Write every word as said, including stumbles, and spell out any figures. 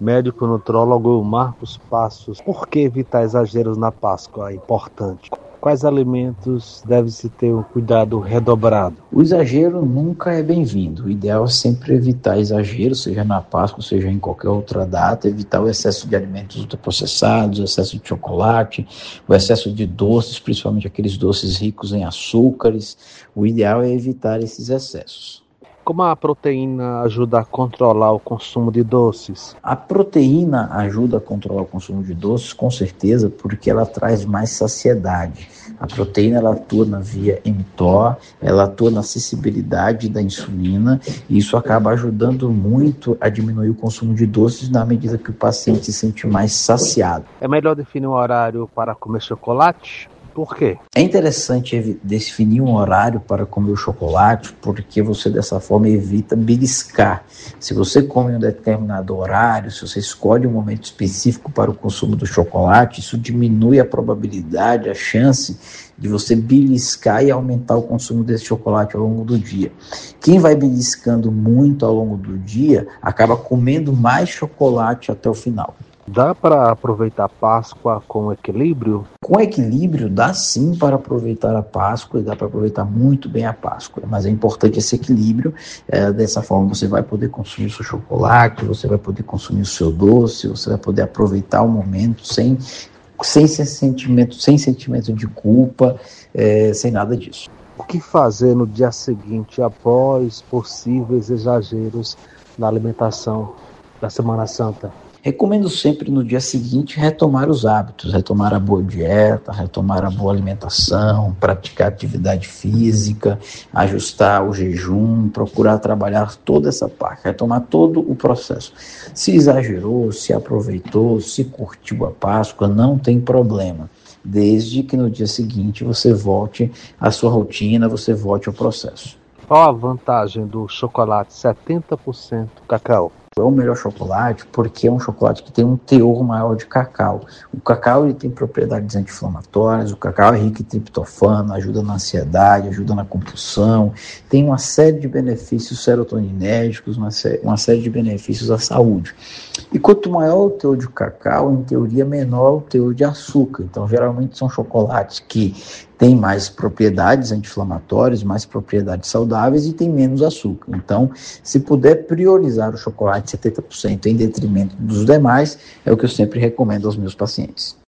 Médico nutrólogo Marcos Passos. Por que evitar exageros na Páscoa é importante? Quais alimentos deve-se ter um cuidado redobrado? O exagero nunca é bem-vindo. O ideal é sempre evitar exagero, seja na Páscoa, seja em qualquer outra data, evitar o excesso de alimentos ultraprocessados, o excesso de chocolate, o excesso de doces, principalmente aqueles doces ricos em açúcares. O ideal é evitar esses excessos. Como a proteína ajuda a controlar o consumo de doces? A proteína ajuda a controlar o consumo de doces, com certeza, porque ela traz mais saciedade. A proteína ela atua na via mTOR, ela atua na acessibilidade da insulina, e isso acaba ajudando muito a diminuir o consumo de doces na medida que o paciente se sente mais saciado. É melhor definir um horário para comer chocolate? Por quê? É interessante definir um horário para comer o chocolate, porque você dessa forma evita beliscar. Se você come em um determinado horário, se você escolhe um momento específico para o consumo do chocolate, isso diminui a probabilidade, a chance de você beliscar e aumentar o consumo desse chocolate ao longo do dia. Quem vai beliscando muito ao longo do dia, acaba comendo mais chocolate até o final. Dá para aproveitar a Páscoa com equilíbrio? Com equilíbrio, dá sim para aproveitar a Páscoa e dá para aproveitar muito bem a Páscoa, mas é importante esse equilíbrio. É, dessa forma você vai poder consumir o seu chocolate, você vai poder consumir o seu doce, você vai poder aproveitar o momento sem, sem, sentimento, sem sentimento de culpa, é, sem nada disso. O que fazer no dia seguinte após possíveis exageros na alimentação da Semana Santa? Recomendo sempre no dia seguinte retomar os hábitos, retomar a boa dieta, retomar a boa alimentação, praticar atividade física, ajustar o jejum, procurar trabalhar toda essa parte, retomar todo o processo. Se exagerou, se aproveitou, se curtiu a Páscoa, não tem problema, desde que no dia seguinte você volte à sua rotina, você volte ao processo. Qual a vantagem do chocolate setenta por cento cacau? É o melhor chocolate porque é um chocolate que tem um teor maior de cacau. O cacau ele tem propriedades anti-inflamatórias, o cacau é rico em triptofano, ajuda na ansiedade, ajuda na compulsão, tem uma série de benefícios serotoninérgicos, uma, sé- uma série de benefícios à saúde. E quanto maior o teor de cacau, em teoria menor o teor de açúcar. Então geralmente são chocolates que têm mais propriedades anti-inflamatórias, mais propriedades saudáveis e tem menos açúcar. Então, se puder priorizar o chocolate setenta por cento em detrimento dos demais, é o que eu sempre recomendo aos meus pacientes.